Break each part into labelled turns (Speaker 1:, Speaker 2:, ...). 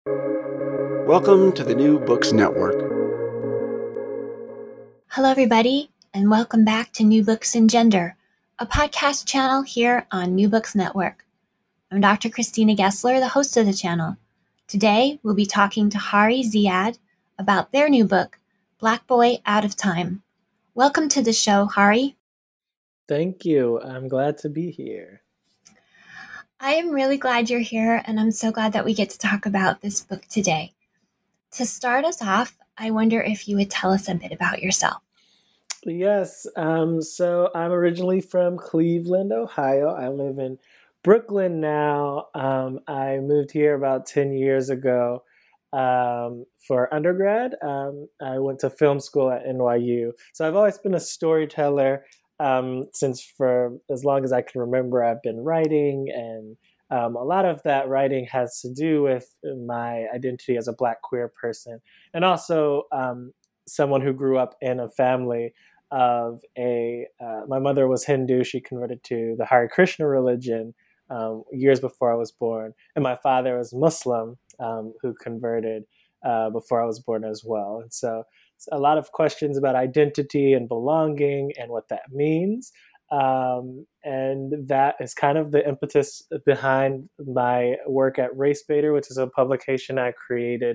Speaker 1: Welcome to the New Books Network.
Speaker 2: Hello, everybody, and welcome back to New Books in Gender, a podcast channel here on New Books Network. I'm Dr. Christina Gessler, the host of the channel. Today, we'll be talking to Hari Ziad about their new book, Black Boy Out of Time. Welcome to the show, Hari.
Speaker 3: Thank you. I'm glad to be here.
Speaker 2: I am really glad you're here, and I'm so glad that we get to talk about this book today. To start us off, I wonder if you would tell us a bit about yourself.
Speaker 3: Yes. So I'm originally from Cleveland, Ohio. I live in Brooklyn now. I moved here about 10 years ago for undergrad. I went to film school at NYU. So I've always been a storyteller since for as long as I can remember. I've been writing, and a lot of that writing has to do with my identity as a Black queer person, and also someone who grew up in a family of my mother was Hindu. She converted to the Hare Krishna religion years before I was born. And my father was Muslim, who converted before I was born as well. And so it's a lot of questions about identity and belonging and what that means. And that is kind of the impetus behind my work at RaceBaiter, which is a publication I created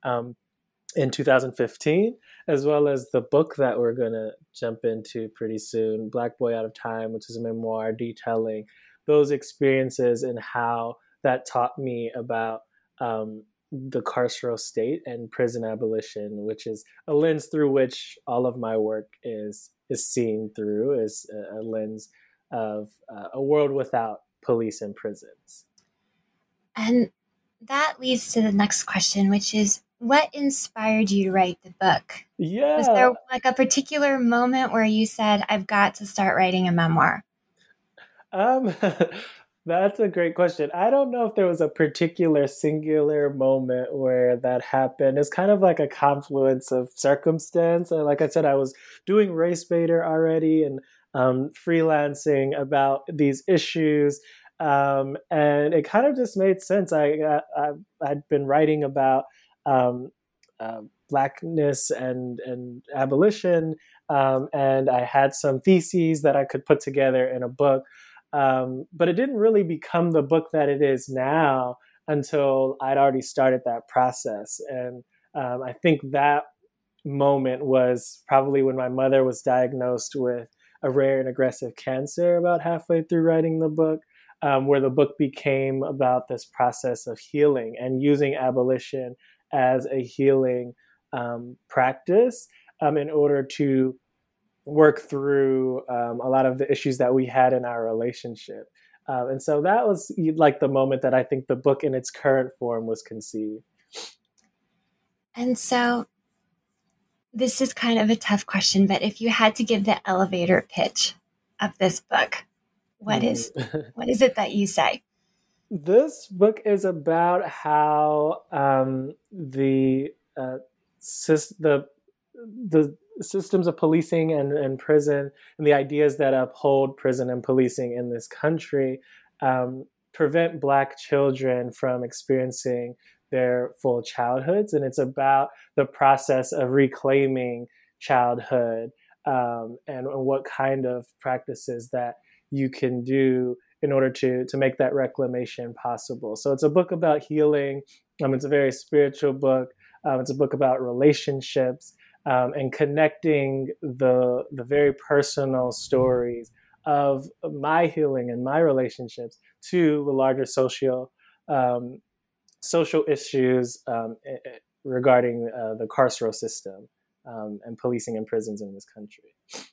Speaker 3: in 2015, as well as the book that we're going to jump into pretty soon, Black Boy Out of Time, which is a memoir detailing those experiences and how that taught me about the carceral state and prison abolition, which is a lens through which all of my work is seen through, is a lens of a world without police and prisons.
Speaker 2: And that leads to the next question, which is, what inspired you to write the book?
Speaker 3: Yeah.
Speaker 2: Was there like a particular moment where you said, I've got to start writing a memoir?
Speaker 3: That's a great question. I don't know if there was a particular singular moment where that happened. It's kind of like a confluence of circumstance. And like I said, I was doing RaceBaiter already and freelancing about these issues. And it kind of just made sense. I'd been writing about Blackness and abolition, and I had some theses that I could put together in a book. But it didn't really become the book that it is now until I'd already started that process. And I think that moment was probably when my mother was diagnosed with a rare and aggressive cancer about halfway through writing the book, where the book became about this process of healing and using abolition as a healing practice in order to work through a lot of the issues that we had in our relationship. And so that was like the moment that I think the book in its current form was conceived.
Speaker 2: And so this is kind of a tough question, but if you had to give the elevator pitch of this book, what is it that you say?
Speaker 3: This book is about how the systems of policing and prison and the ideas that uphold prison and policing in this country prevent Black children from experiencing their full childhoods. And it's about the process of reclaiming childhood and what kind of practices that you can do in order to make that reclamation possible. So it's a book about healing. It's a very spiritual book. It's a book about relationships and connecting the very personal stories of my healing and my relationships to the larger social issues regarding the carceral system and policing and prisons in this country.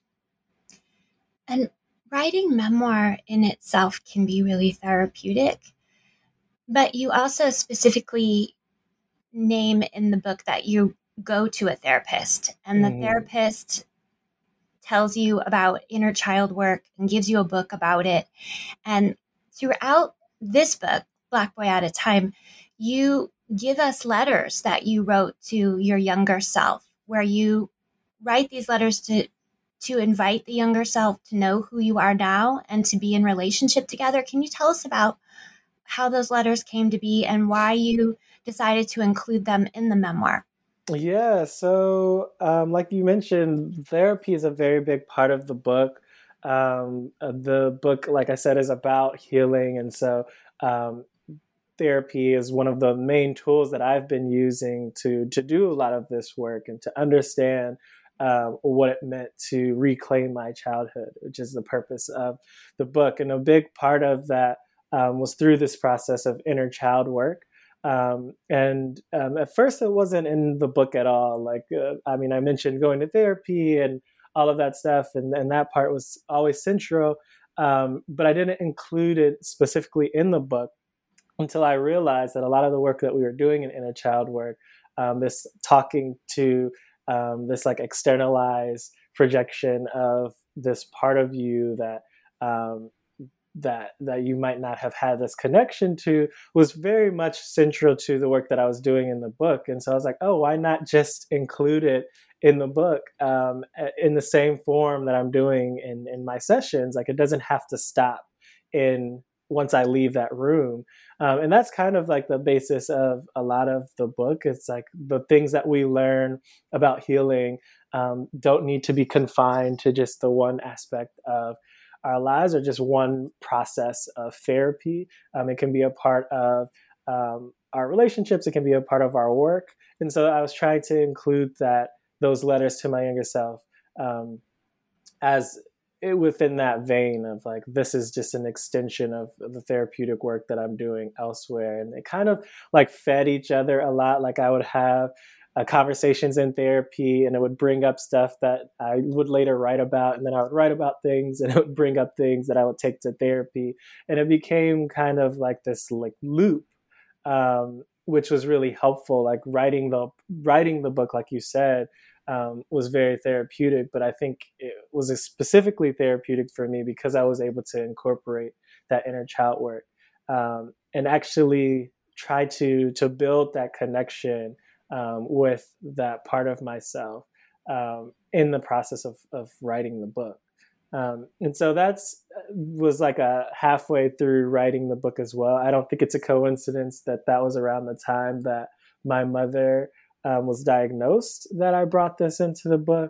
Speaker 2: And writing memoir in itself can be really therapeutic, but you also specifically name in the book that you go to a therapist, and the therapist tells you about inner child work and gives you a book about it. And throughout this book, Black Boy Out of Time, you give us letters that you wrote to your younger self, where you write these letters to invite the younger self to know who you are now and to be in relationship together. Can you tell us about how those letters came to be and why you decided to include them in the memoir?
Speaker 3: Yeah, so like you mentioned, therapy is a very big part of the book. The book, like I said, is about healing. And so um, therapy is one of the main tools that I've been using to do a lot of this work and to understand what it meant to reclaim my childhood, which is the purpose of the book. And a big part of that was through this process of inner child work. And at first, it wasn't in the book at all. Like, I mean, I mentioned going to therapy and all of that stuff, and that part was always central. But I didn't include it specifically in the book until I realized that a lot of the work that we were doing in inner child work, this talking to this like externalized projection of this part of you that um, that you might not have had this connection to, was very much central to the work that I was doing in the book. And so I was like, oh, why not just include it in the book in the same form that I'm doing in my sessions? Like, it doesn't have to stop in once I leave that room. And that's kind of like the basis of a lot of the book. It's like the things that we learn about healing don't need to be confined to just the one aspect of our lives or just one process of therapy. It can be a part of our relationships. It can be a part of our work. And so I was trying to include those letters to my younger self as within that vein of like, this is just an extension of the therapeutic work that I'm doing elsewhere. And they kind of like fed each other a lot. Like, I would have conversations in therapy, and it would bring up stuff that I would later write about, and then I would write about things, and it would bring up things that I would take to therapy, and it became kind of like this like loop, which was really helpful. Like, writing the book, like you said, was very therapeutic, but I think it was specifically therapeutic for me because I was able to incorporate that inner child work and actually try to build that connection with that part of myself in the process of writing the book. And so was like a halfway through writing the book as well. I don't think it's a coincidence that was around the time that my mother was diagnosed that I brought this into the book.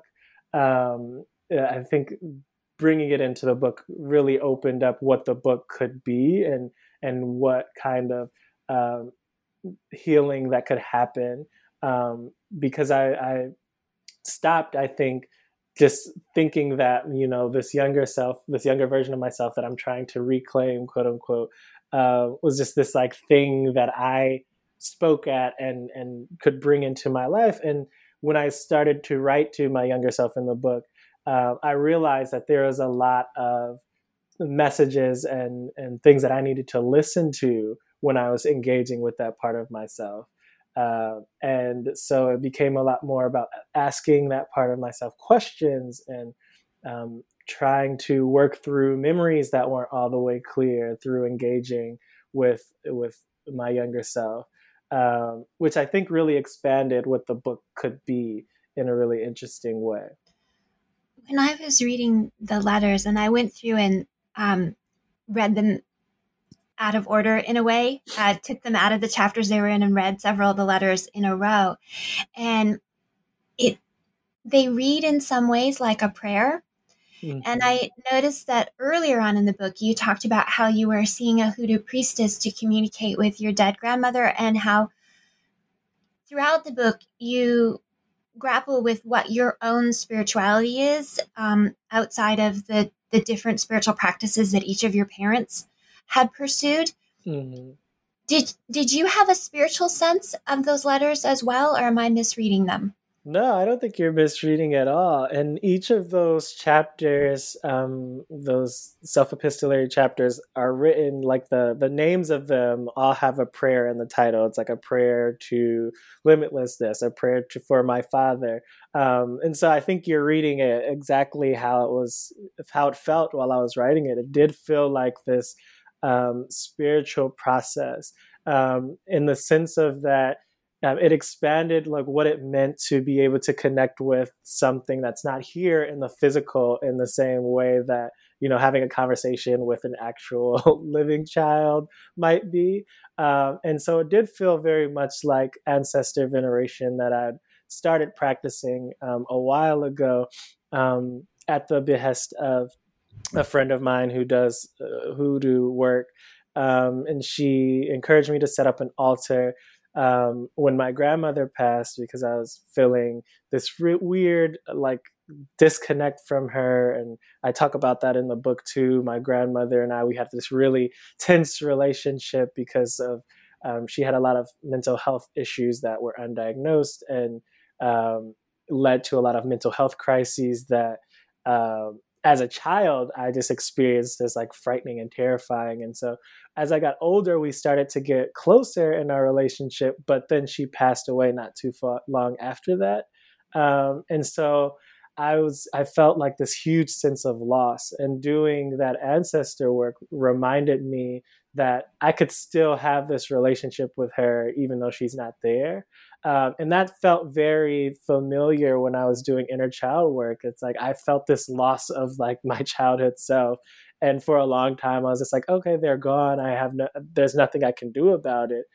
Speaker 3: I think bringing it into the book really opened up what the book could be and what kind of healing that could happen. Because I stopped, I think, just thinking that, this younger version of myself that I'm trying to reclaim, quote unquote, was just this like thing that I spoke at and could bring into my life. And when I started to write to my younger self in the book, I realized that there was a lot of messages and things that I needed to listen to when I was engaging with that part of myself. And so it became a lot more about asking that part of myself questions and trying to work through memories that weren't all the way clear through engaging with my younger self, which I think really expanded what the book could be in a really interesting way.
Speaker 2: When I was reading the letters, and I went through and read them out of order in a way, took them out of the chapters they were in and read several of the letters in a row. And they read in some ways like a prayer. Mm-hmm. And I noticed that earlier on in the book, you talked about how you were seeing a hoodoo priestess to communicate with your dead grandmother, and how throughout the book you grapple with what your own spirituality is outside of the different spiritual practices that each of your parents had pursued. Mm-hmm. Did you have a spiritual sense of those letters as well, or am I misreading them?
Speaker 3: No, I don't think you're misreading at all. And each of those chapters, those self-epistolary chapters, are written like the names of them all have a prayer in the title. It's like a prayer to limitlessness, a prayer for my father. And so I think you're reading it exactly how it felt while I was writing it. It did feel like this spiritual process in the sense of that. It expanded like what it meant to be able to connect with something that's not here in the physical in the same way that, having a conversation with an actual living child might be. And so it did feel very much like ancestor veneration that I'd started practicing a while ago, at the behest of a friend of mine who does hoodoo work. And she encouraged me to set up an altar when my grandmother passed, because I was feeling this weird, like, disconnect from her. And I talk about that in the book too. My grandmother and I, we had this really tense relationship because of she had a lot of mental health issues that were undiagnosed, and led to a lot of mental health crises that as a child I just experienced as like frightening and terrifying. And so as I got older, we started to get closer in our relationship, but then she passed away not too long after that. And so I felt like this huge sense of loss, and doing that ancestor work reminded me that I could still have this relationship with her even though she's not there. And that felt very familiar when I was doing inner child work. It's like I felt this loss of like my childhood self. And for a long time, I was just like, okay, they're gone. There's nothing I can do about it.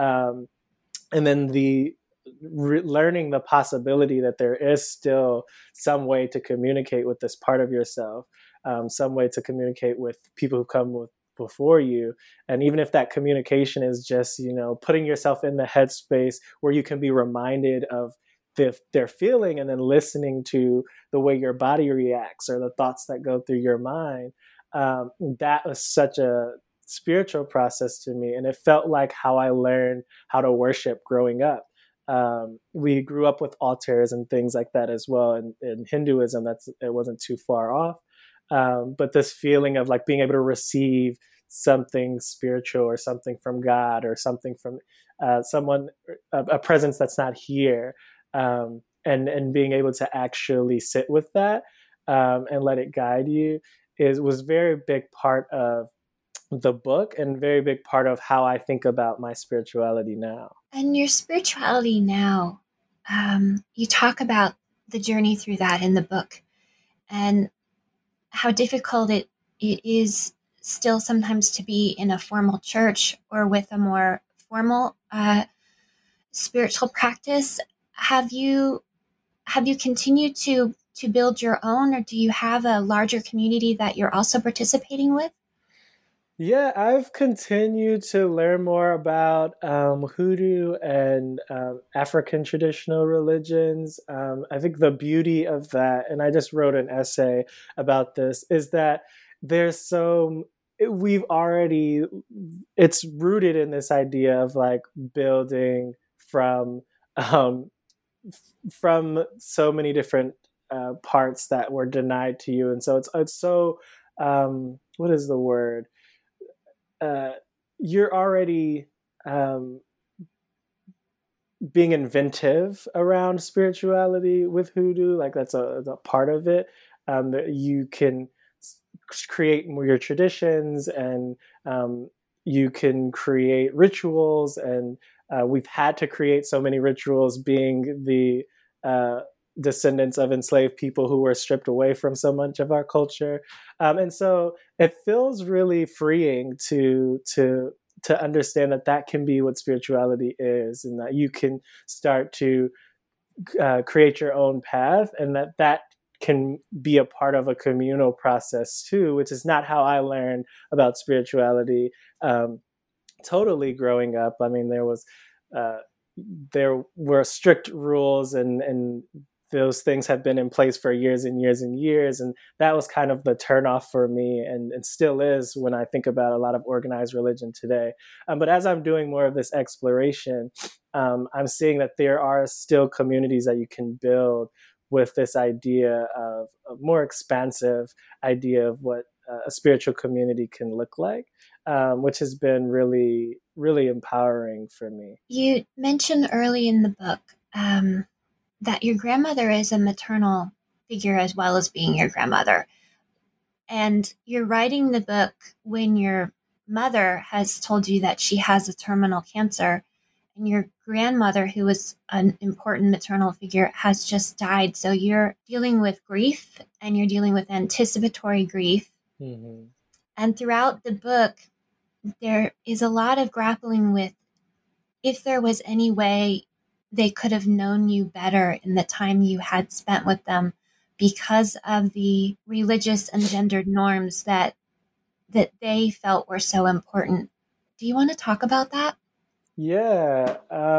Speaker 3: And then learning the possibility that there is still some way to communicate with this part of yourself, some way to communicate with people who come before you. And even if that communication is just, putting yourself in the headspace where you can be reminded of their feeling, and then listening to the way your body reacts or the thoughts that go through your mind, that was such a spiritual process to me. And it felt like how I learned how to worship growing up. We grew up with altars and things like that as well. And in Hinduism, it wasn't too far off. But this feeling of like being able to receive something spiritual or something from God or something from someone, a presence that's not here, and being able to actually sit with that and let it guide you was very big part of the book, and very big part of how I think about my spirituality now.
Speaker 2: And your spirituality now, you talk about the journey through that in the book, and how difficult it is still sometimes to be in a formal church or with a more formal spiritual practice. Have you continued to build your own, or do you have a larger community that you're also participating with?
Speaker 3: Yeah, I've continued to learn more about hoodoo and African traditional religions. I think the beauty of that, and I just wrote an essay about this, is that it's rooted in this idea of like building from so many different parts that were denied to you. And so it's so, what is the word? You're already being inventive around spirituality with hoodoo. Like that's a part of it. That you can create your traditions, and you can create rituals. And we've had to create so many rituals, being the descendants of enslaved people who were stripped away from so much of our culture. And so it feels really freeing to understand that can be what spirituality is, and that you can start to create your own path, and that can be a part of a communal process too, which is not how I learned about spirituality totally growing up. I mean, there were strict rules, and those things have been in place for years and years and years. And that was kind of the turnoff for me, and still is when I think about a lot of organized religion today. But as I'm doing more of this exploration, I'm seeing that there are still communities that you can build with this idea of a more expansive idea of what a spiritual community can look like, which has been really, really empowering for me.
Speaker 2: You mentioned early in the book that your grandmother is a maternal figure as well as being your grandmother. And you're writing the book when your mother has told you that she has a terminal cancer, and your grandmother, who was an important maternal figure, has just died. So you're dealing with grief, and you're dealing with anticipatory grief,
Speaker 3: Mm-hmm.
Speaker 2: And throughout the book, there is a lot of grappling with if there was any way they could have known you better in the time you had spent with them because of the religious and gendered norms that they felt were so important. Do you want to talk about that?
Speaker 3: Yeah.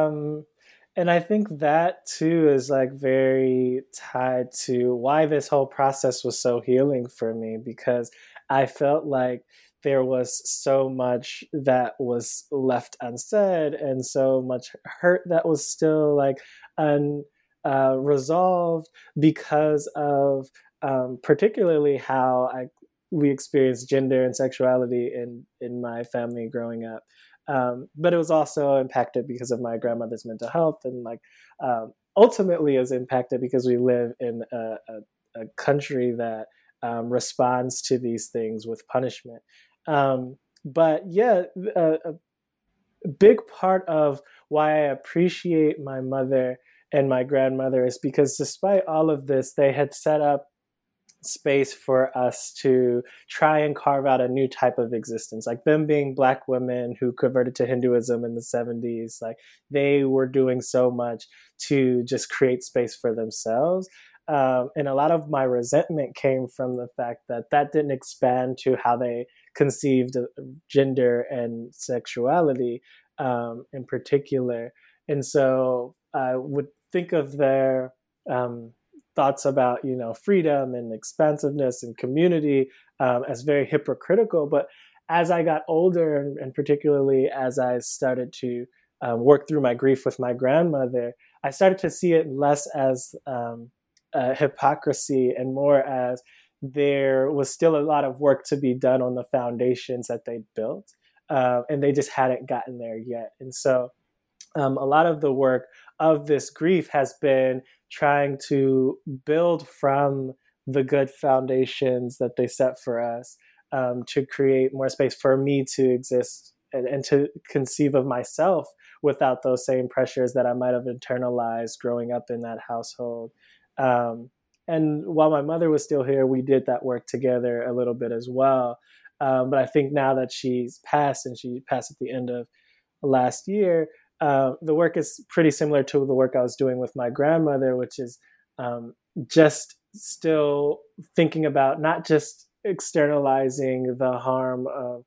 Speaker 3: And I think that too is like very tied to why this whole process was so healing for me, because I felt like there was so much that was left unsaid and so much hurt that was still like unresolved because of particularly how we experienced gender and sexuality in my family growing up. But it was also impacted because of my grandmother's mental health, and like ultimately is impacted because we live in a country that responds to these things with punishment. But yeah, a big part of why I appreciate my mother and my grandmother is because despite all of this, they had set up space for us to try and carve out a new type of existence. Like them being Black women who converted to Hinduism in the 70s, like they were doing so much to just create space for themselves. And a lot of my resentment came from the fact that that didn't expand to how they conceived gender and sexuality in particular. And so I would think of their thoughts about freedom and expansiveness and community as very hypocritical. But as I got older, and particularly as I started to work through my grief with my grandmother, I started to see it less as hypocrisy and more as there was still a lot of work to be done on the foundations that they built, and they just hadn't gotten there yet. And so a lot of the work of this grief has been trying to build from the good foundations that they set for us, to create more space for me to exist and to conceive of myself without those same pressures that I might have internalized growing up in that household. Um, and while my mother was still here, we did that work together a little bit as well. But I think now that she's passed, and she passed at the end of last year, the work is pretty similar to the work I was doing with my grandmother, which is just still thinking about not just externalizing the harm of,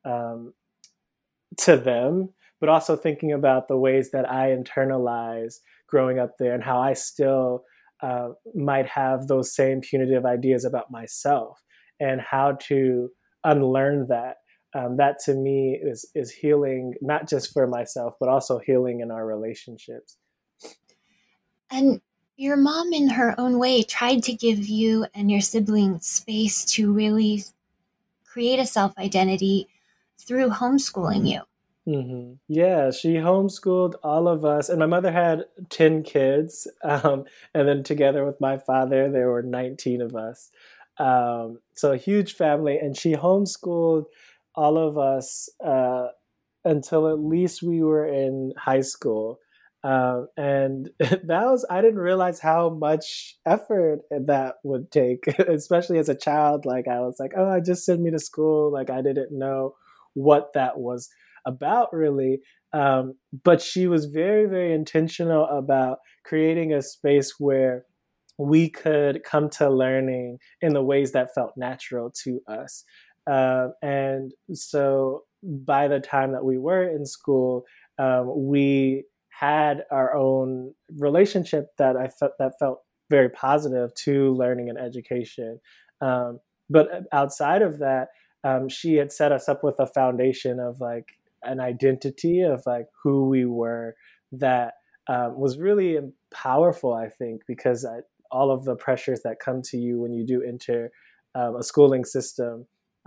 Speaker 3: to them, but also thinking about the ways that I internalize growing up there and how I still might have those same punitive ideas about myself, and how to unlearn that. That to me is healing, not just for myself, but also healing in our relationships.
Speaker 2: And your mom, in her own way, tried to give you and your siblings space to really create a self identity through homeschooling you.
Speaker 3: Mm-hmm. Yeah, she homeschooled all of us, and my mother had 10 kids, and then together with my father, there were 19 of us. So a huge family, and she homeschooled all of us until at least we were in high school. And I didn't realize how much effort that would take, especially as a child. Like, I was like, oh, just send me to school. Like, I didn't know what that was about really. But she was very, very intentional about creating a space where we could come to learning in the ways that felt natural to us. And so by the time that we were in school, we had our own relationship that that felt very positive to learning and education. But outside of that, she had set us up with a foundation of like an identity of like who we were that was really powerful, I think, because all of the pressures that come to you when you do enter a schooling system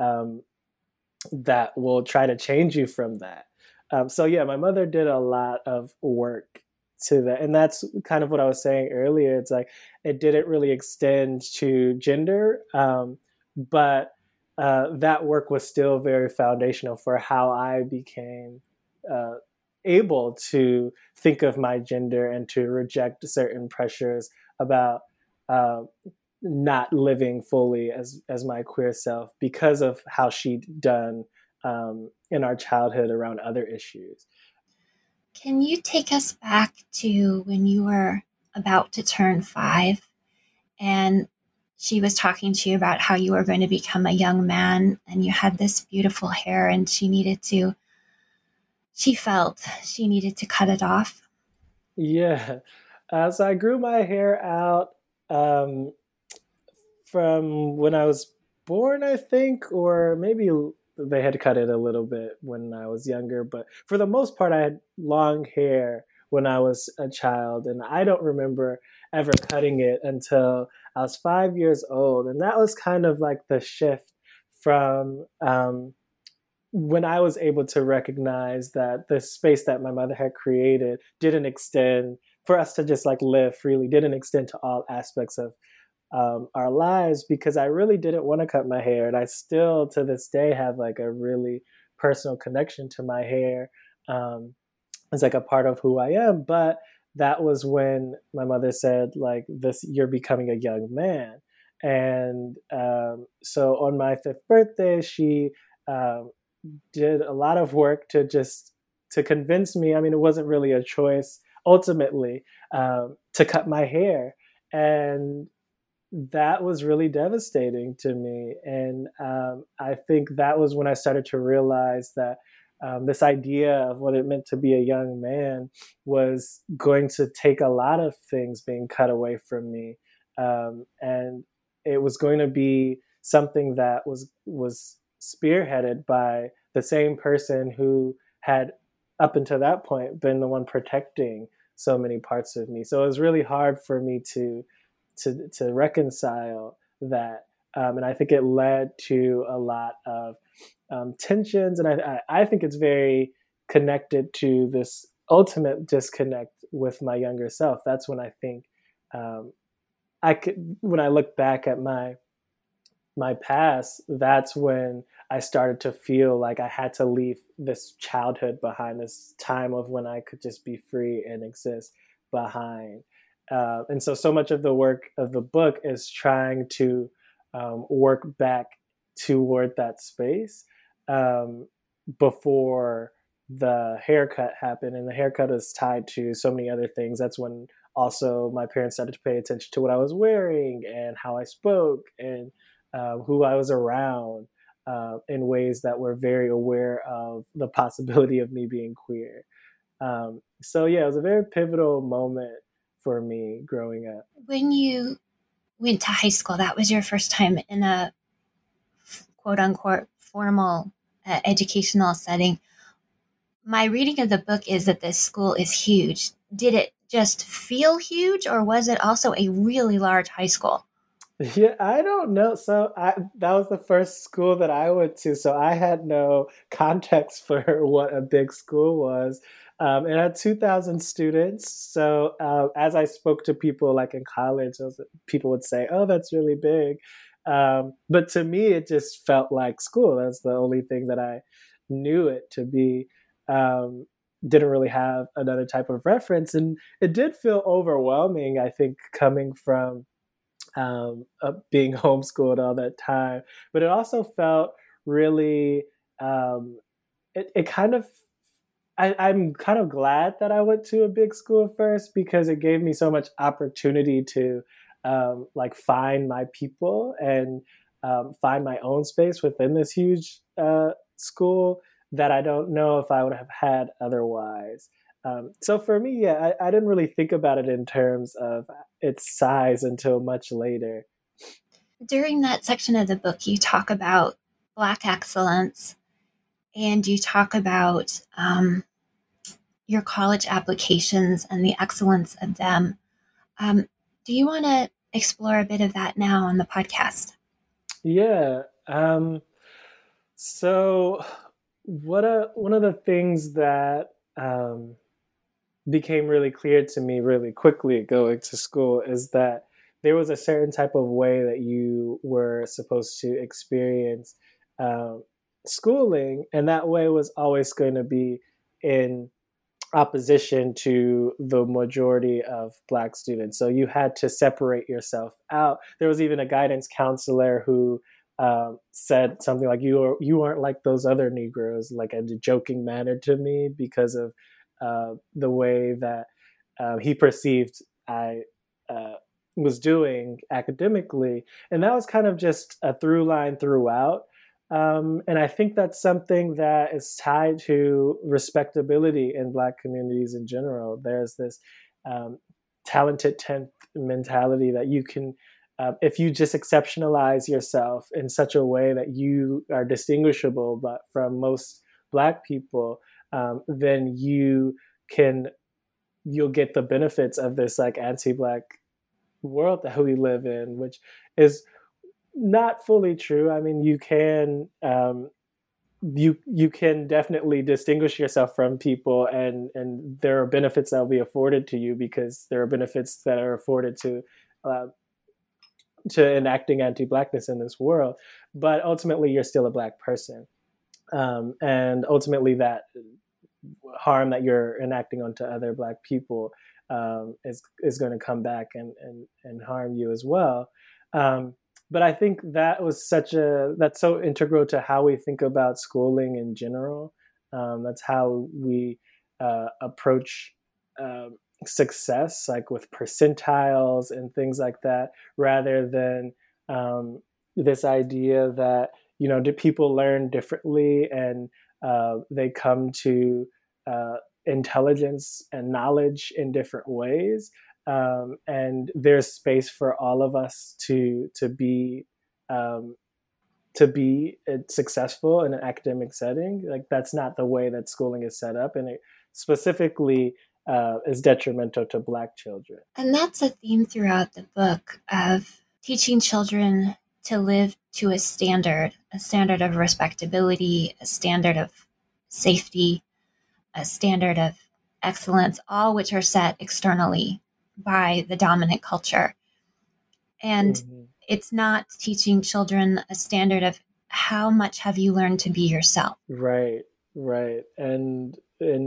Speaker 3: that will try to change you from that. So yeah, my mother did a lot of work to that, and that's kind of what I was saying earlier. It's like it didn't really extend to gender, but that work was still very foundational for how I became uh, able to think of my gender and to reject certain pressures about uh, not living fully as my queer self because of how she'd done in our childhood around other issues.
Speaker 2: Can you take us back to when you were about to turn 5 and she was talking to you about how you were going to become a young man and you had this beautiful hair and she felt she needed to cut it off?
Speaker 3: Yeah. So I grew my hair out um, from when I was born, I think, or maybe they had cut it a little bit when I was younger. But for the most part, I had long hair when I was a child, and I don't remember ever cutting it until I was 5 years old. And that was kind of like the shift from when I was able to recognize that the space that my mother had created didn't extend for us to just like live freely, didn't extend to all aspects of our lives, because I really didn't want to cut my hair. And I still to this day have like a really personal connection to my hair. It's like a part of who I am. But that was when my mother said, like, this, you're becoming a young man. And so on my 5th birthday, she um, did a lot of work to convince me. I mean, it wasn't really a choice ultimately, to cut my hair. And that was really devastating to me. And I think that was when I started to realize that this idea of what it meant to be a young man was going to take a lot of things being cut away from me. And it was going to be something that was spearheaded by the same person who had, up until that point, been the one protecting so many parts of me. So it was really hard for me to reconcile that. And I think it led to a lot of tensions. And I think it's very connected to this ultimate disconnect with my younger self. That's when I think when I look back at my past, that's when I started to feel like I had to leave this childhood behind, this time of when I could just be free and exist behind. And so much of the work of the book is trying to work back toward that space before the haircut happened. And the haircut is tied to so many other things. That's when also my parents started to pay attention to what I was wearing and how I spoke and who I was around, in ways that were very aware of the possibility of me being queer. So yeah, it was a very pivotal moment for me growing up.
Speaker 2: When you went to high school, that was your first time in a quote unquote formal educational setting. My reading of the book is that this school is huge. Did it just feel huge, or was it also a really large high school?
Speaker 3: Yeah, I don't know. So that was the first school that I went to, so I had no context for what a big school was. It had 2,000 students. So as I spoke to people like in college, people would say, "Oh, that's really big." But to me, it just felt like school. That's the only thing that I knew it to be. Um, didn't really have another type of reference, and it did feel overwhelming. I think coming from being homeschooled all that time, but it also felt really. It kind of. I'm kind of glad that I went to a big school first, because it gave me so much opportunity to like find my people and find my own space within this huge school that I don't know if I would have had otherwise. So for me, yeah, I didn't really think about it in terms of its size until much later.
Speaker 2: During that section of the book, you talk about Black excellence and you talk about your college applications and the excellence of them. Um, do you want to explore a bit of that now on the podcast?
Speaker 3: Yeah. So one of the things that became really clear to me really quickly going to school is that there was a certain type of way that you were supposed to experience um, schooling, and that way was always going to be in opposition to the majority of Black students. So you had to separate yourself out. There was even a guidance counselor who said something like, you aren't like those other Negroes," like in a joking manner to me, because of the way that he perceived I was doing academically. And that was kind of just a through line throughout. And I think that's something that is tied to respectability in Black communities in general. There's this talented 10th mentality that you can, if you just exceptionalize yourself in such a way that you are distinguishable but from most Black people, then you'll get the benefits of this like anti-Black world that we live in, which is not fully true. I mean, you can definitely distinguish yourself from people, and there are benefits that will be afforded to you because there are benefits that are afforded to enacting anti-Blackness in this world. But ultimately, you're still a Black person, and ultimately that harm that you're enacting onto other Black people is going to come back and harm you as well. But I think that was that's so integral to how we think about schooling in general. That's how we approach success, like with percentiles and things like that, rather than this idea that, do people learn differently and they come to intelligence and knowledge in different ways. And there's space for all of us to be successful in an academic setting. Like, that's not the way that schooling is set up, and it specifically is detrimental to Black children.
Speaker 2: And that's a theme throughout the book of teaching children to live to a standard of respectability, a standard of safety, a standard of excellence, all which are set externally by the dominant culture. And it's not teaching children a standard of how much have you learned to be yourself.
Speaker 3: Right. And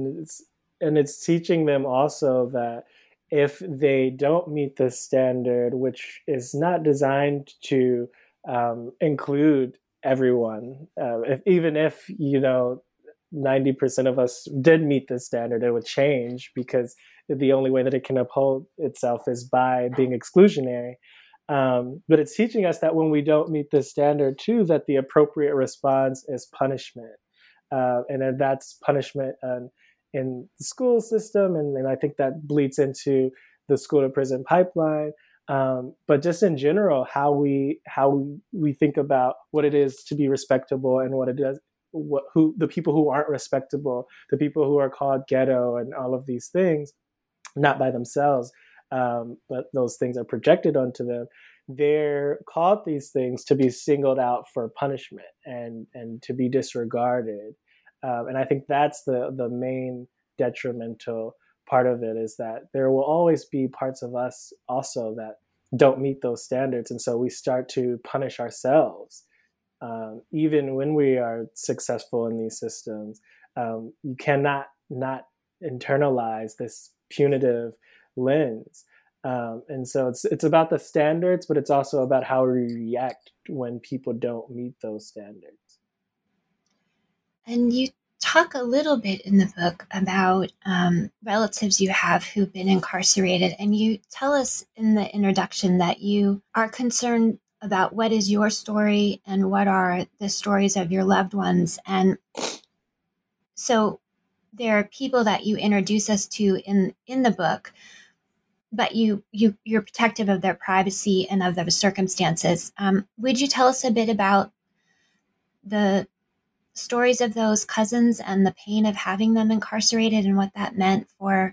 Speaker 3: it's teaching them also that if they don't meet this standard, which is not designed to include everyone, even if 90% of us did meet this standard, it would change, because the only way that it can uphold itself is by being exclusionary. But it's teaching us that when we don't meet this standard too, that the appropriate response is punishment. And that's punishment in the school system. And I think that bleeds into the school to prison pipeline. But just in general, how we think about what it is to be respectable, and what it is, who the people who aren't respectable, the people who are called ghetto and all of these things, not by themselves, but those things are projected onto them. They're called these things to be singled out for punishment and to be disregarded. And I think that's the main detrimental part of it, is that there will always be parts of us also that don't meet those standards. And so we start to punish ourselves. Even when we are successful in these systems, you cannot not internalize this punitive lens. And so it's about the standards, but it's also about how we react when people don't meet those standards.
Speaker 2: And you talk a little bit in the book about relatives you have who've been incarcerated, and you tell us in the introduction that you are concerned about what is your story and what are the stories of your loved ones. And so there are people that you introduce us to in the book, but you're protective of their privacy and of their circumstances. Would you tell us a bit about the stories of those cousins and the pain of having them incarcerated and what that meant for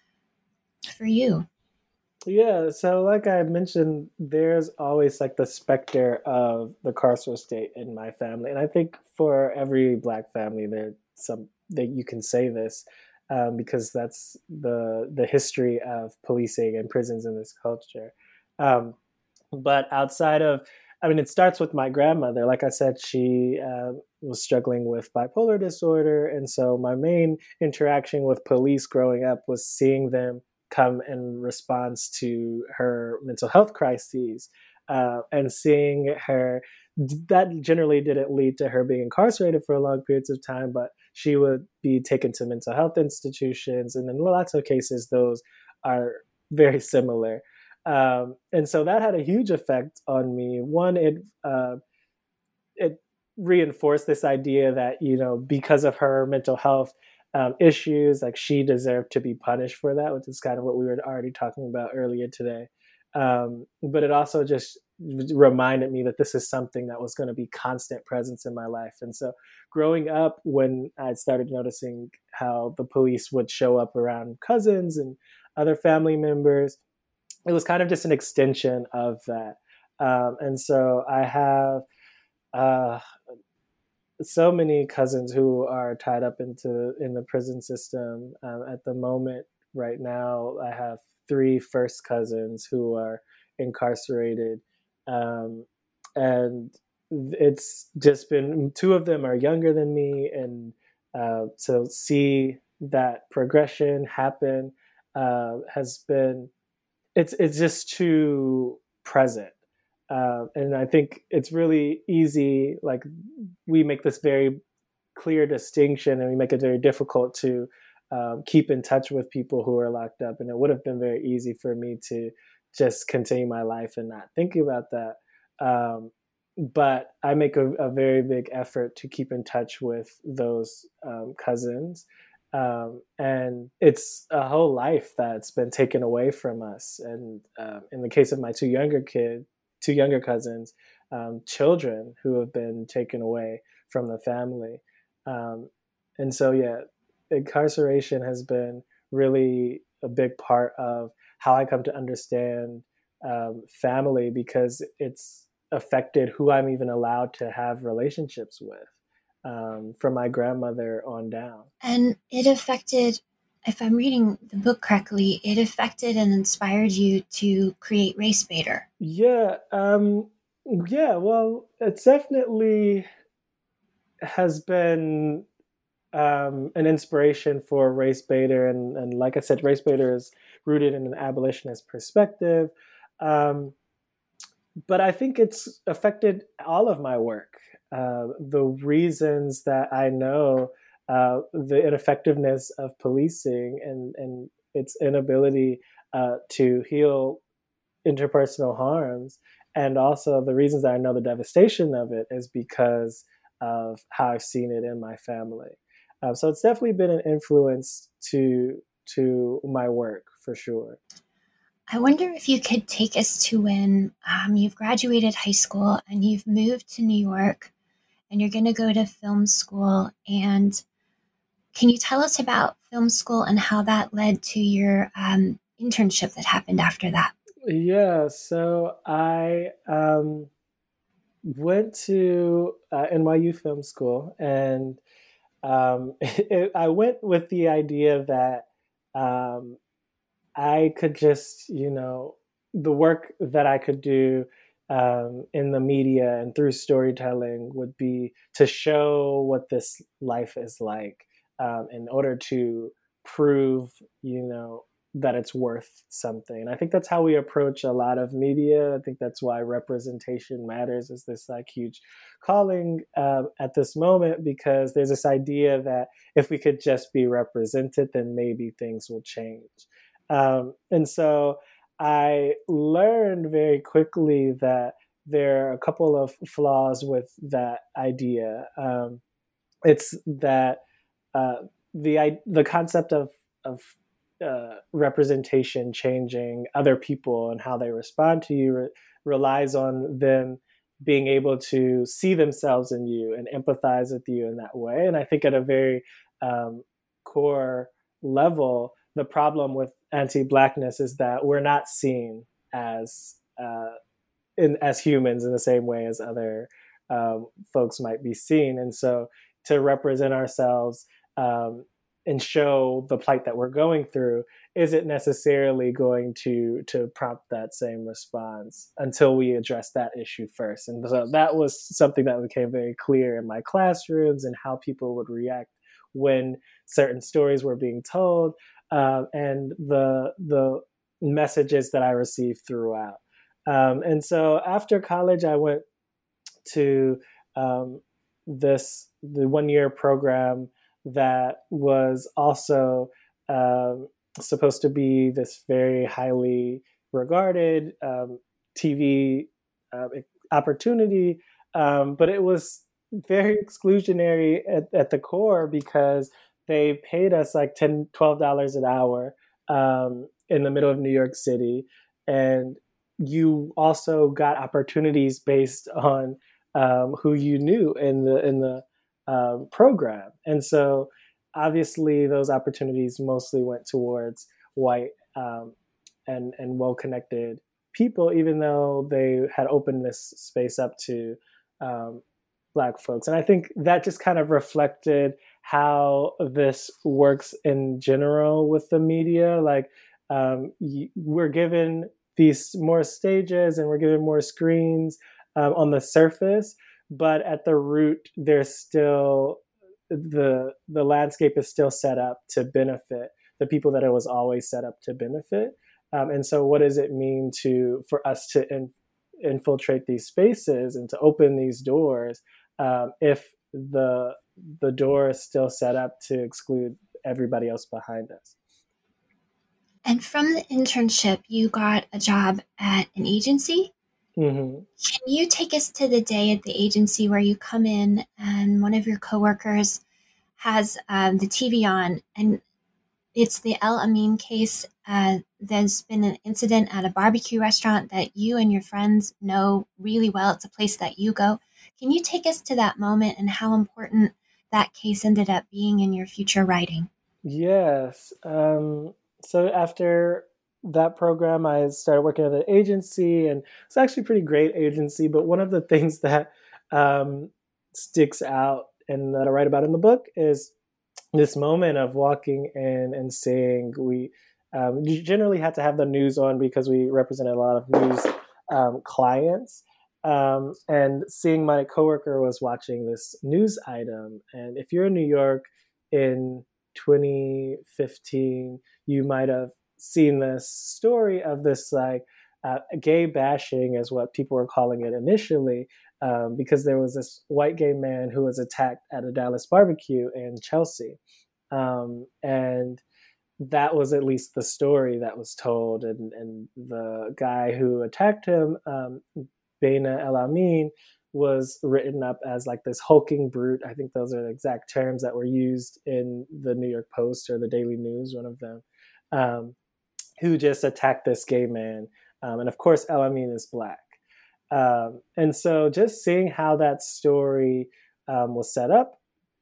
Speaker 2: you?
Speaker 3: Yeah, so like I mentioned, there's always like the specter of the carceral state in my family. And I think for every Black family, there's some that you can say this, because that's the history of policing and prisons in this culture. But outside of I mean, it starts with my grandmother. Like I said, she was struggling with bipolar disorder. And so my main interaction with police growing up was seeing them come in response to her mental health crises, and seeing her. That generally didn't lead to her being incarcerated for long periods of time, but she would be taken to mental health institutions. And in lots of cases, those are very similar. And so that had a huge effect on me. One, it reinforced this idea that, because of her mental health issues, like she deserved to be punished for that, which is kind of what we were already talking about earlier today. But it also just reminded me that this is something that was going to be constant presence in my life. And so growing up, when I started noticing how the police would show up around cousins and other family members, it was kind of just an extension of that. And so I have so many cousins who are tied up in the prison system. At the moment, right now, I have 3 first cousins who are incarcerated, and it's just been 2 of them are younger than me, and to see that progression happen has been it's just too present. And I think it's really easy. Like, we make this very clear distinction, and we make it very difficult to keep in touch with people who are locked up. And it would have been very easy for me to just continue my life and not think about that. But I make a very big effort to keep in touch with those cousins. And it's a whole life that's been taken away from us. And in the case of my 2 younger cousins, children who have been taken away from the family. And so, yeah, incarceration has been really a big part of how I come to understand family, because it's affected who I'm even allowed to have relationships with, from my grandmother on down.
Speaker 2: And it affected, if I'm reading the book correctly, it affected and inspired you to create Race Baiter.
Speaker 3: Yeah. Yeah, well, it definitely has been an inspiration for Race Baiter. And like I said, Race Baiter is rooted in an abolitionist perspective. But I think it's affected all of my work. The reasons that I know the ineffectiveness of policing and its inability to heal interpersonal harms, and also the reasons that I know the devastation of it, is because of how I've seen it in my family. So it's definitely been an influence to my work, for sure.
Speaker 2: I wonder if you could take us to when you've graduated high school and you've moved to New York and you're going to go to film school. And can you tell us about film school and how that led to your internship that happened after that?
Speaker 3: Yeah, so I went to NYU Film School, and I went with the idea that I could just, the work that I could do in the media and through storytelling would be to show what this life is like, in order to prove, that it's worth something. And I think that's how we approach a lot of media. I think that's why representation matters, is this like huge calling at this moment, because there's this idea that if we could just be represented, then maybe things will change. And so I learned very quickly that there are a couple of flaws with that idea. It's that the concept of representation changing other people and how they respond to you relies on them being able to see themselves in you and empathize with you in that way. And I think at a very core level, the problem with anti-Blackness is that we're not seen as as humans in the same way as other folks might be seen. And so to represent ourselves and show the plight that we're going through, isn't necessarily going to prompt that same response until we address that issue first. And so that was something that became very clear in my classrooms and how people would react when certain stories were being told, and the messages that I received throughout. And so after college, I went to the 1-year program that was also supposed to be this very highly regarded TV opportunity, but it was very exclusionary at the core because they paid us like $10, $12 an hour in the middle of New York City. And you also got opportunities based on who you knew in the program. And so obviously those opportunities mostly went towards white and well-connected people, even though they had opened this space up to Black folks. And I think that just kind of reflected how this works in general with the media. Like we're given these more stages and we're given more screens on the surface, but at the root, there's still the landscape is still set up to benefit the people that it was always set up to benefit. And so what does it mean for us to infiltrate these spaces and to open these doors if the door is still set up to exclude everybody else behind us?
Speaker 2: And from the internship, you got a job at an agency.
Speaker 3: Mm-hmm.
Speaker 2: Can you take us to the day at the agency where you come in and one of your coworkers has the TV on, and it's the El Amin case? There's been an incident at a barbecue restaurant that you and your friends know really well. It's a place that you go. Can you take us to that moment and how important that case ended up being in your future writing?
Speaker 3: Yes. So after that program, I started working at an agency, and it's actually a pretty great agency. But one of the things that sticks out and that I write about in the book is this moment of walking in and seeing we generally had to have the news on because we represented a lot of news clients. And seeing my coworker was watching this news item. And if you're in New York in 2015, you might have seen this story of this like gay bashing is what people were calling it initially, because there was this white gay man who was attacked at a Dallas barbecue in Chelsea. And that was at least the story that was told. And the guy who attacked him, Beina El Amin, was written up as like this hulking brute. I think those are the exact terms that were used in the New York Post or the Daily News, one of them, who just attacked this gay man. And of course, El Amin is Black. And so just seeing how that story was set up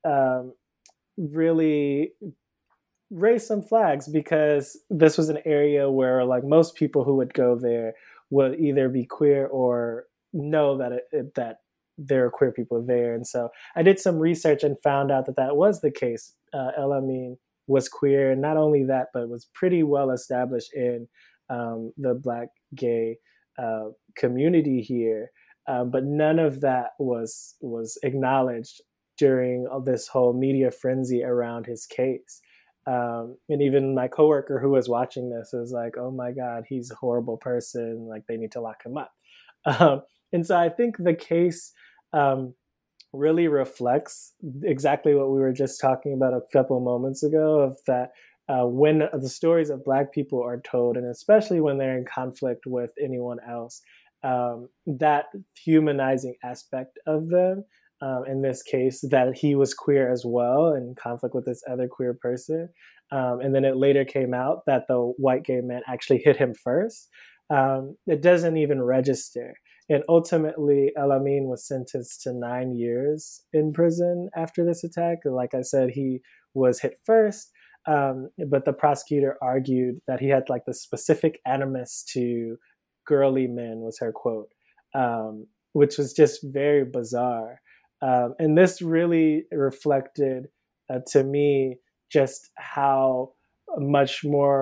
Speaker 3: really raised some flags, because this was an area where like most people who would go there would either be queer or know that that there are queer people there. And so I did some research and found out that that was the case. El Amin was queer, and not only that, but was pretty well established in the Black gay community here. But none of that was acknowledged during this whole media frenzy around his case. And even my coworker who was watching this was like, "Oh my God, he's a horrible person. Like they need to lock him up." And so I think the case really reflects exactly what we were just talking about a couple moments ago, of that when the stories of Black people are told, and especially when they're in conflict with anyone else, that humanizing aspect of them, in this case, that he was queer as well in conflict with this other queer person. And then it later came out that the white gay man actually hit him first. It doesn't even register. And ultimately, El Amin was sentenced to 9 years in prison after this attack. Like I said, he was hit first, but the prosecutor argued that he had like the specific animus to girly men, was her quote, which was just very bizarre. And this really reflected to me just how much more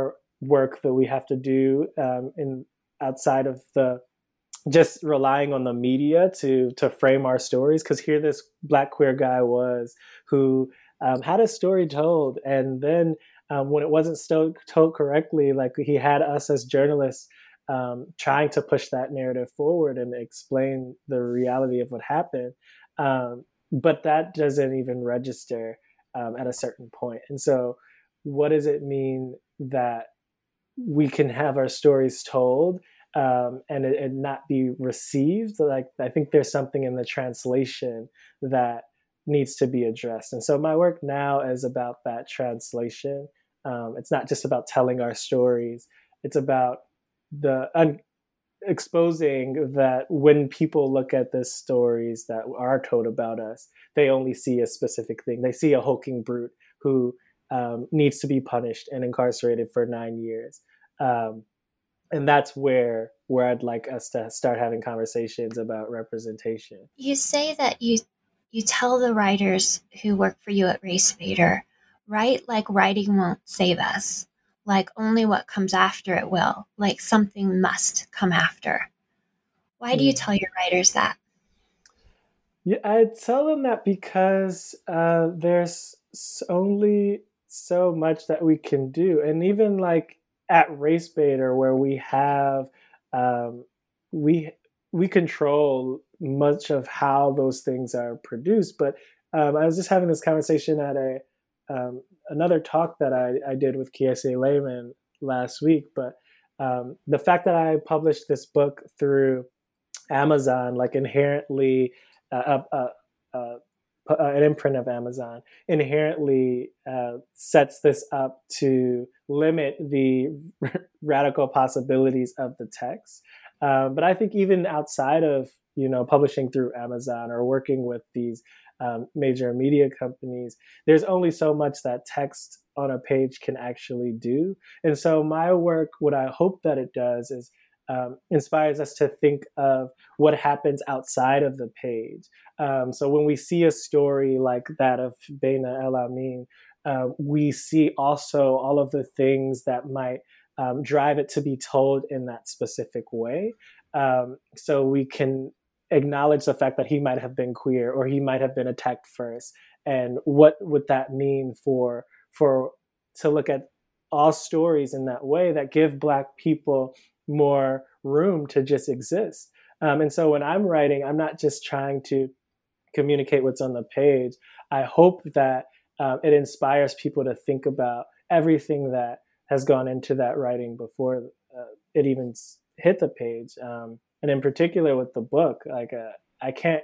Speaker 3: work that we have to do in outside of the just relying on the media to frame our stories. Because here this Black queer guy was who had a story told, and then when it wasn't still told correctly, like he had us as journalists trying to push that narrative forward and explain the reality of what happened. But that doesn't even register at a certain point. And so, what does it mean that we can have our stories told and it not be received? Like, I think there's something in the translation that needs to be addressed. And so my work now is about that translation. It's not just about telling our stories. It's about exposing that when people look at the stories that are told about us, they only see a specific thing. They see a hulking brute who needs to be punished and incarcerated for 9 years. And that's where I'd like us to start having conversations about representation.
Speaker 2: You say that you tell the writers who work for you at RaceBaiter, write like writing won't save us, like only what comes after it will, like something must come after. Why do you tell your writers that?
Speaker 3: Yeah, I tell them that because there's only so much that we can do, and even like at RaceBaiter, where we have we control much of how those things are produced. But I was just having this conversation at a another talk that I did with Kiese Lehman last week. But the fact that I published this book through Amazon, like inherently an imprint of Amazon, inherently sets this up to limit the radical possibilities of the text. But I think even outside of publishing through Amazon or working with these major media companies, there's only so much that text on a page can actually do. And so my work, what I hope that it does is inspires us to think of what happens outside of the page. So when we see a story like that of Beina El-Amin, we see also all of the things that might drive it to be told in that specific way. So we can acknowledge the fact that he might have been queer or he might have been attacked first. And what would that mean for to look at all stories in that way that give Black people more room to just exist. And so when I'm writing, I'm not just trying to communicate what's on the page. I hope that it inspires people to think about everything that has gone into that writing before it even hit the page. And in particular with the book, like I can't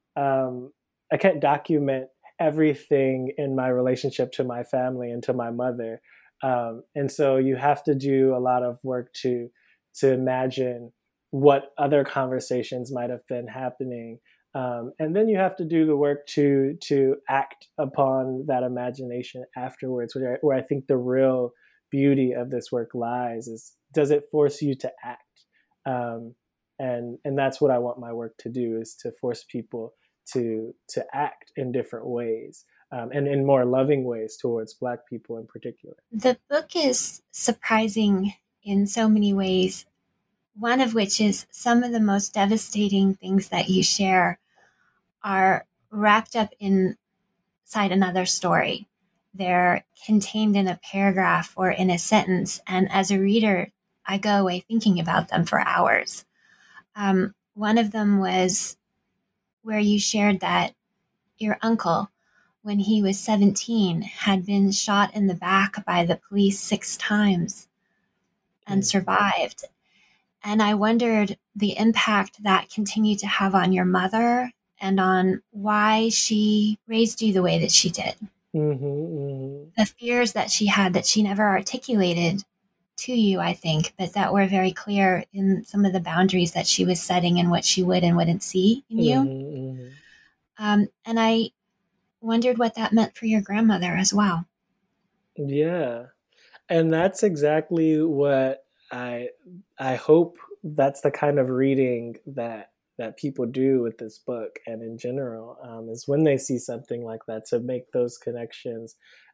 Speaker 3: document everything in my relationship to my family and to my mother. And so you have to do a lot of work to imagine what other conversations might have been happening. And then you have to do the work to act upon that imagination afterwards, where I think the real beauty of this work lies is, does it force you to act? And that's what I want my work to do, is to force people to act in different ways, and in more loving ways towards Black people in particular.
Speaker 2: The book is surprising in so many ways, one of which is some of the most devastating things that you share are wrapped up inside another story. They're contained in a paragraph or in a sentence, and as a reader, I go away thinking about them for hours. One of them was where you shared that your uncle, when he was 17, had been shot in the back by the police 6 times and survived. And I wondered the impact that continued to have on your mother and on why she raised you the way that she did. The fears that she had that she never articulated to you, I think, but that were very clear in some of the boundaries that she was setting and what she would and wouldn't see in you. And I wondered what that meant for your grandmother as well.
Speaker 3: Yeah. And that's exactly what I hope that's the kind of reading that people do with this book and in general, is when they see something like that, to make those connections.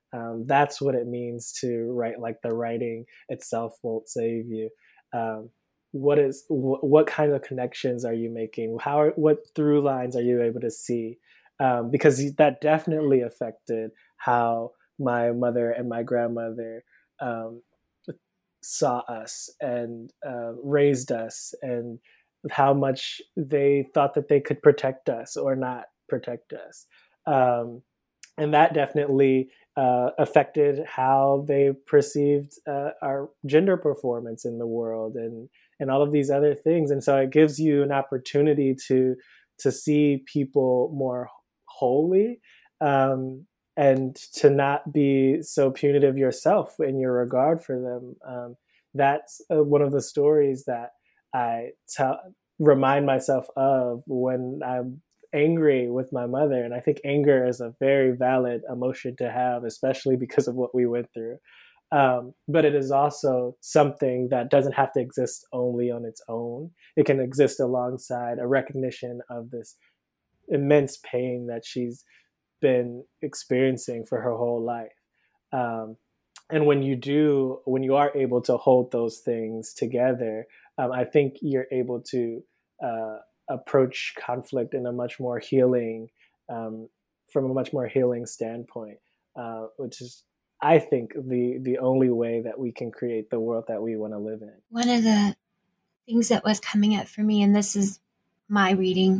Speaker 3: That's what it means to write. Like the writing itself won't save you. Um, what kind of connections are you making? What through lines are you able to see? Because that definitely affected how my mother and my grandmother um, saw us and raised us, and how much they thought that they could protect us or not protect us. Um, and that definitely affected how they perceived our gender performance in the world, and all of these other things. And so it gives you an opportunity to see people more wholly, um, and to not be so punitive yourself in your regard for them. That's one of the stories that I remind myself of when I'm angry with my mother. And I think anger is a very valid emotion to have, especially because of what we went through. But it is also something that doesn't have to exist only on its own. It can exist alongside a recognition of this immense pain that she's been experiencing for her whole life. Um, and when you are able to hold those things together, I think you're able to uh, approach conflict in a much more healing, um, from a much more healing standpoint, which is, I think, the only way that we can create the world that we want to live in.
Speaker 2: One of the things that was coming up for me, and this is my reading,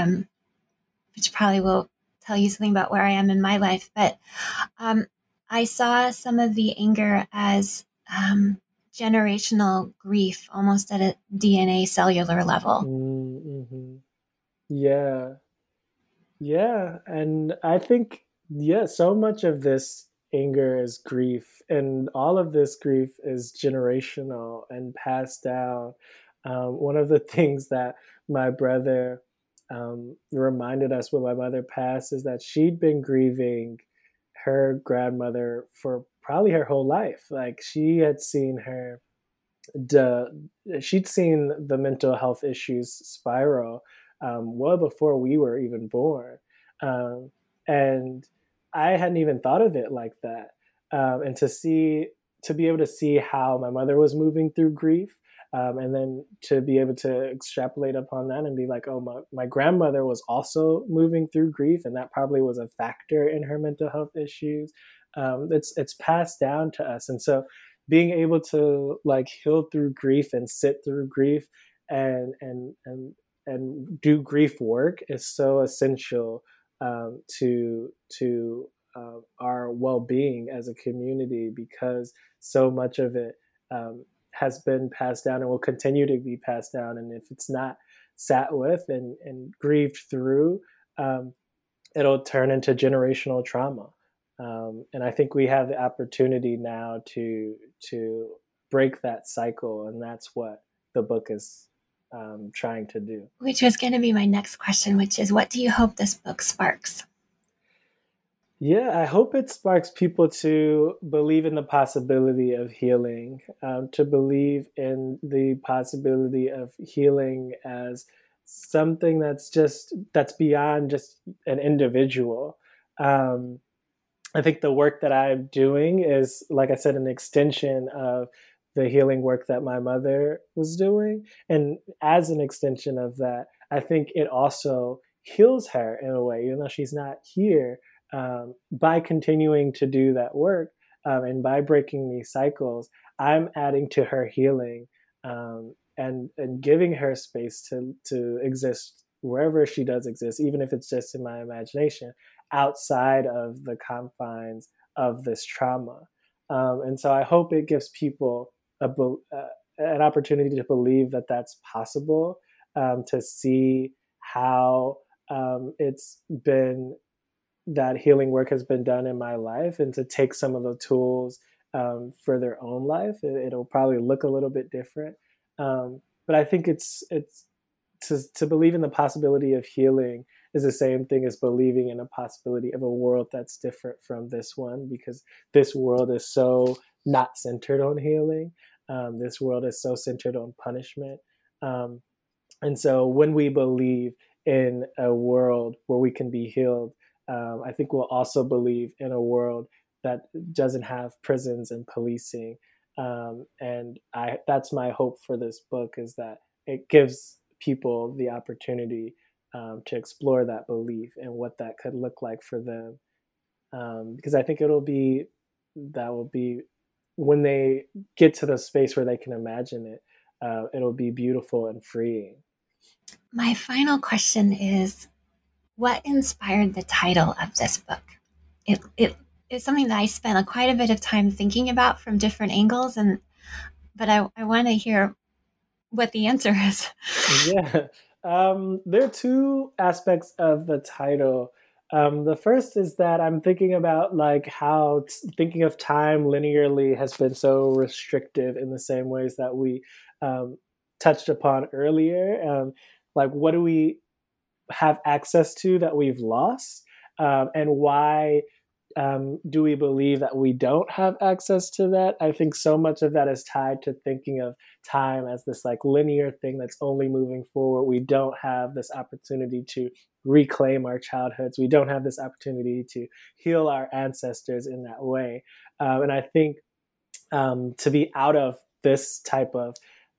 Speaker 2: which probably will tell you something about where I am in my life, but I saw some of the anger as generational grief, almost at a DNA cellular level.
Speaker 3: Mm-hmm. Yeah, yeah, and I think, yeah, so much of this anger is grief, and all of this grief is generational and passed down. One of the things that my brother reminded us when my mother passed is that she'd been grieving her grandmother for probably her whole life. Like she had seen her the she'd seen the mental health issues spiral well before we were even born, um, and I hadn't even thought of it like that. And to be able to see how my mother was moving through grief, and then to be able to extrapolate upon that and be like, oh, my grandmother was also moving through grief, and that probably was a factor in her mental health issues. It's passed down to us, and so being able to like heal through grief and sit through grief and do grief work is so essential, to our well-being as a community, because so much of it has been passed down and will continue to be passed down, and if it's not sat with and grieved through, um, it'll turn into generational trauma. And I think we have the opportunity now to break that cycle, and that's what the book is trying to do.
Speaker 2: Which was going to be my next question, which is, what do you hope this book sparks?
Speaker 3: Yeah, I hope it sparks people to believe in the possibility of healing, to believe in the possibility of healing as something that's beyond just an individual. Um, I think the work that I'm doing is, like I said, an extension of the healing work that my mother was doing. And as an extension of that, I think it also heals her in a way, even though she's not here, by continuing to do that work, and by breaking these cycles, I'm adding to her healing, and giving her space to exist wherever she does exist, even if it's just in my imagination, outside of the confines of this trauma. And so I hope it gives people an opportunity to believe that that's possible, to see how it's been that healing work has been done in my life, and to take some of the tools for their own life. It'll probably look a little bit different, but I think it's to believe in the possibility of healing is the same thing as believing in a possibility of a world that's different from this one, because this world is so not centered on healing. This world is so centered on punishment. Um, and so when we believe in a world where we can be healed, I think we'll also believe in a world that doesn't have prisons and policing. And that's my hope for this book, is that it gives people the opportunity to explore that belief and what that could look like for them. Because I think that will be when they get to the space where they can imagine it, it'll be beautiful and freeing.
Speaker 2: My final question is, what inspired the title of this book? It is something that I spent quite a bit of time thinking about from different angles, but I want to hear what the answer is.
Speaker 3: Yeah. There are two aspects of the title. The first is that I'm thinking about like how thinking of time linearly has been so restrictive in the same ways that we um, touched upon earlier. Like, what do we have access to that we've lost? And why do we believe that we don't have access to that? I think so much of that is tied to thinking of time as this like linear thing that's only moving forward. We don't have this opportunity to reclaim our childhoods. We don't have this opportunity to heal our ancestors in that way. And I think to be out of this type of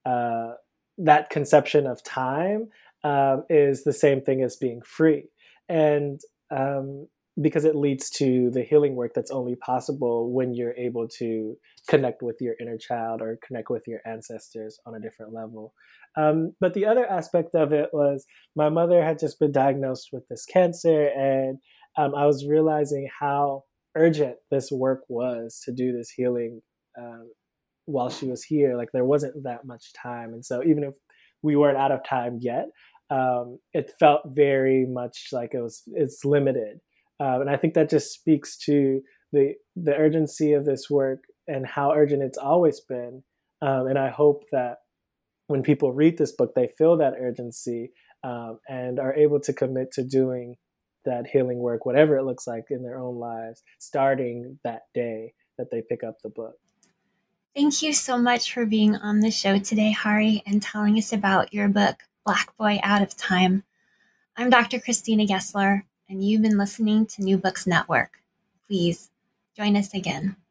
Speaker 3: that conception of time is the same thing as being free. And because it leads to the healing work that's only possible when you're able to connect with your inner child or connect with your ancestors on a different level. But the other aspect of it was my mother had just been diagnosed with this cancer, and I was realizing how urgent this work was to do this healing while she was here. Like, there wasn't that much time. And so even if we weren't out of time yet, it felt very much like it's limited. And I think that just speaks to the urgency of this work and how urgent it's always been. And I hope that when people read this book, they feel that urgency and are able to commit to doing that healing work, whatever it looks like in their own lives, starting that day that they pick up the book.
Speaker 2: Thank you so much for being on the show today, Hari, and telling us about your book, Black Boy Out of Time. I'm Dr. Christina Gessler, and you've been listening to New Books Network. Please join us again.